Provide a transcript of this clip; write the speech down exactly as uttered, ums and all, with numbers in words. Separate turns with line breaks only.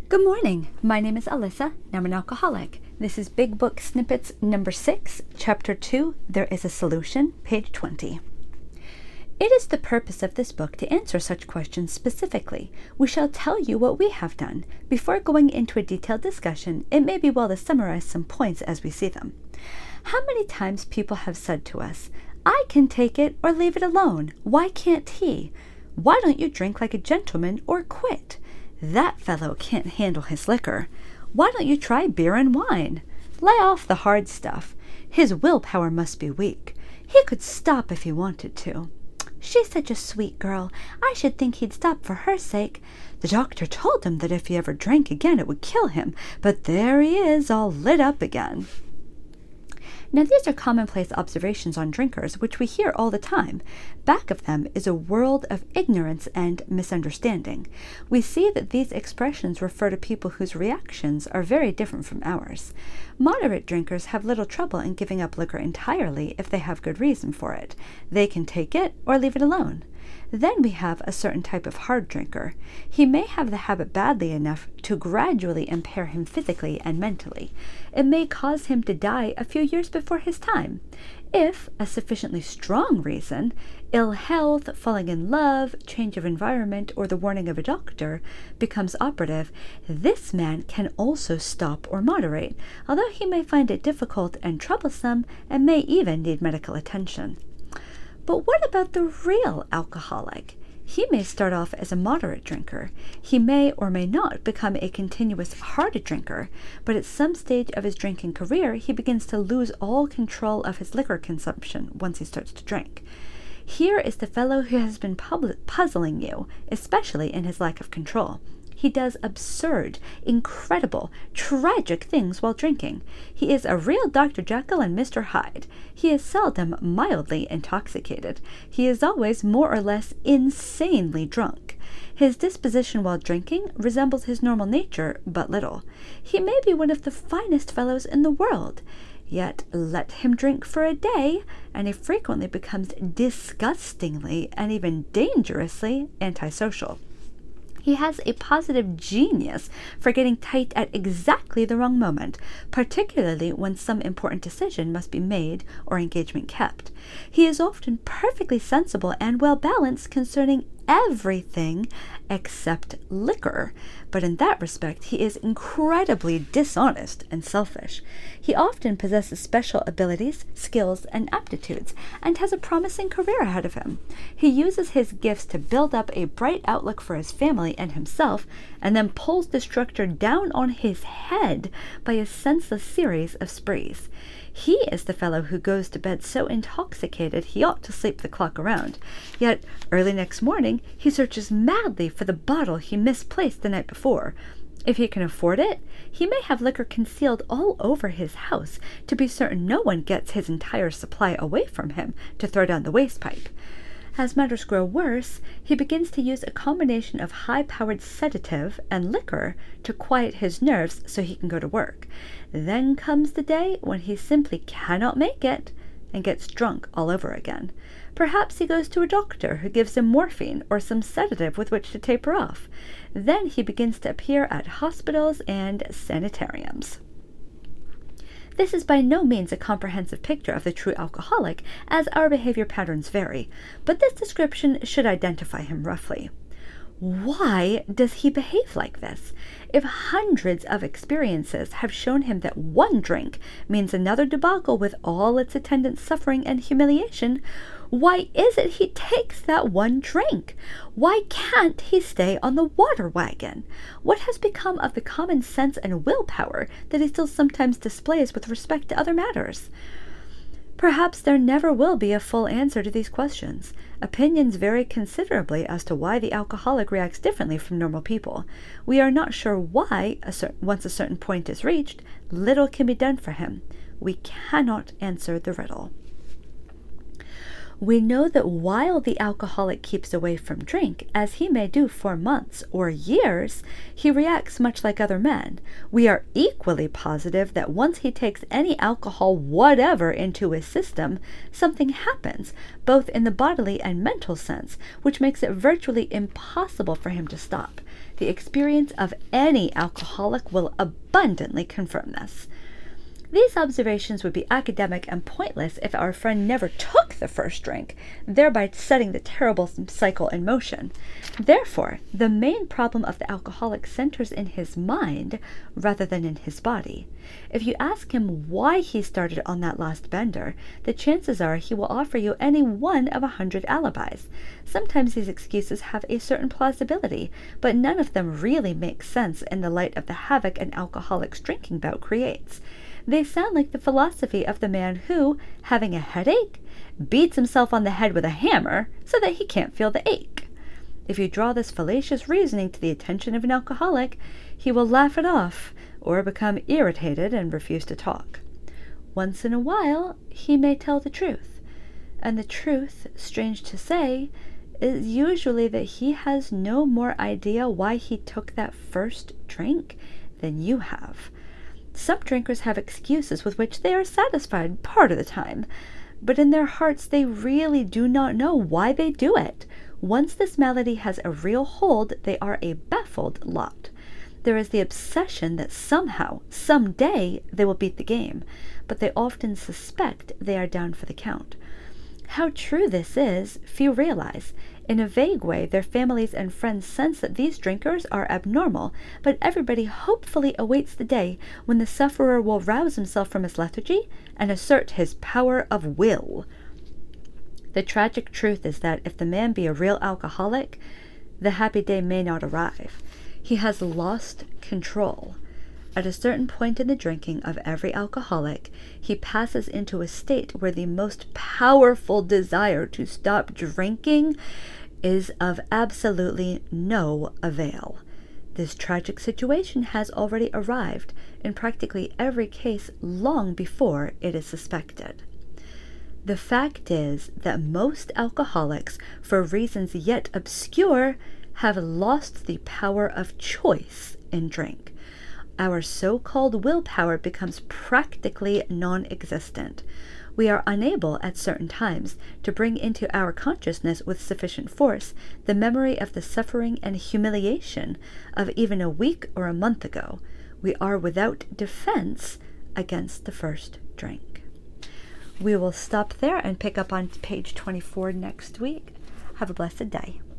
Good morning. My name is Alyssa, and I'm an alcoholic. This is Big Book Snippets number six, chapter two, There is a Solution, page twenty. It is the purpose of this book to answer such questions specifically. We shall tell you what we have done. Before going into a detailed discussion, it may be well to summarize some points as we see them. How many times people have said to us, "I can take it or leave it alone. Why can't he? Why don't you drink like a gentleman or quit? That fellow can't handle his liquor. Why don't you try beer and wine? Lay off the hard stuff. His willpower must be weak. He could stop if he wanted to. She's such a sweet girl. I should think he'd stop for her sake. The doctor told him that if he ever drank again it would kill him, but there he is, all lit up again." Now, these are commonplace observations on drinkers, which we hear all the time. Back of them is a world of ignorance and misunderstanding. We see that these expressions refer to people whose reactions are very different from ours. Moderate drinkers have little trouble in giving up liquor entirely if they have good reason for it. They can take it or leave it alone. Then we have a certain type of hard drinker. He may have the habit badly enough to gradually impair him physically and mentally. It may cause him to die a few years before his time. If a sufficiently strong reason, ill health, falling in love, change of environment, or the warning of a doctor, becomes operative, this man can also stop or moderate, although he may find it difficult and troublesome and may even need medical attention. But what about the real alcoholic? He may start off as a moderate drinker. He may or may not become a continuous hard drinker, but at some stage of his drinking career, he begins to lose all control of his liquor consumption once he starts to drink. Here is the fellow who has been pub- puzzling you, especially in his lack of control. He does absurd, incredible, tragic things while drinking. He is a real Doctor Jekyll and Mister Hyde. He is seldom mildly intoxicated. He is always more or less insanely drunk. His disposition while drinking resembles his normal nature but little. He may be one of the finest fellows in the world. Yet let him drink for a day, and he frequently becomes disgustingly and even dangerously antisocial. He has a positive genius for getting tight at exactly the wrong moment, particularly when some important decision must be made or engagement kept. He is often perfectly sensible and well-balanced concerning everything except liquor, but in that respect he is incredibly dishonest and selfish. He often possesses special abilities, skills, and aptitudes, and has a promising career ahead of him. He uses his gifts to build up a bright outlook for his family and himself, and then pulls the structure down on his head by a senseless series of sprees. He is the fellow who goes to bed so intoxicated he ought to sleep the clock around. Yet early next morning he searches madly for the bottle he misplaced the night before. If he can afford it, he may have liquor concealed all over his house to be certain no one gets his entire supply away from him to throw down the waste pipe. As matters grow worse, he begins to use a combination of high-powered sedative and liquor to quiet his nerves so he can go to work. Then comes the day when he simply cannot make it and gets drunk all over again. Perhaps he goes to a doctor who gives him morphine or some sedative with which to taper off. Then he begins to appear at hospitals and sanitariums. This is by no means a comprehensive picture of the true alcoholic, as our behavior patterns vary, but this description should identify him roughly. Why does he behave like this? If hundreds of experiences have shown him that one drink means another debacle with all its attendant suffering and humiliation, why is it he takes that one drink? Why can't he stay on the water wagon? What has become of the common sense and willpower that he still sometimes displays with respect to other matters? Perhaps there never will be a full answer to these questions. Opinions vary considerably as to why the alcoholic reacts differently from normal people. We are not sure why, a cer- once a certain point is reached, little can be done for him. We cannot answer the riddle. We know that while the alcoholic keeps away from drink, as he may do for months or years, he reacts much like other men. We are equally positive that once he takes any alcohol whatever into his system, something happens, both in the bodily and mental sense, which makes it virtually impossible for him to stop. The experience of any alcoholic will abundantly confirm this. These observations would be academic and pointless if our friend never took the first drink, thereby setting the terrible cycle in motion. Therefore, the main problem of the alcoholic centers in his mind rather than in his body. If you ask him why he started on that last bender, the chances are he will offer you any one of a hundred alibis. Sometimes these excuses have a certain plausibility, but none of them really make sense in the light of the havoc an alcoholic's drinking bout creates. They sound like the philosophy of the man who, having a headache, beats himself on the head with a hammer so that he can't feel the ache. If you draw this fallacious reasoning to the attention of an alcoholic, he will laugh it off or become irritated and refuse to talk. Once in a while, he may tell the truth, and the truth, strange to say, is usually that he has no more idea why he took that first drink than you have. Some drinkers have excuses with which they are satisfied part of the time, but in their hearts they really do not know why they do it. Once this malady has a real hold, they are a baffled lot. There is the obsession that somehow, someday, they will beat the game, but they often suspect they are down for the count. How true this is, few realize. In a vague way, their families and friends sense that these drinkers are abnormal, but everybody hopefully awaits the day when the sufferer will rouse himself from his lethargy and assert his power of will. The tragic truth is that if the man be a real alcoholic, the happy day may not arrive. He has lost control. At a certain point in the drinking of every alcoholic, he passes into a state where the most powerful desire to stop drinking is of absolutely no avail. This tragic situation has already arrived in practically every case long before it is suspected. The fact is that most alcoholics, for reasons yet obscure, have lost the power of choice in drink. Our so-called willpower becomes practically non-existent. We are unable at certain times to bring into our consciousness with sufficient force the memory of the suffering and humiliation of even a week or a month ago. We are without defense against the first drink. We will stop there and pick up on page twenty-four next week. Have a blessed day.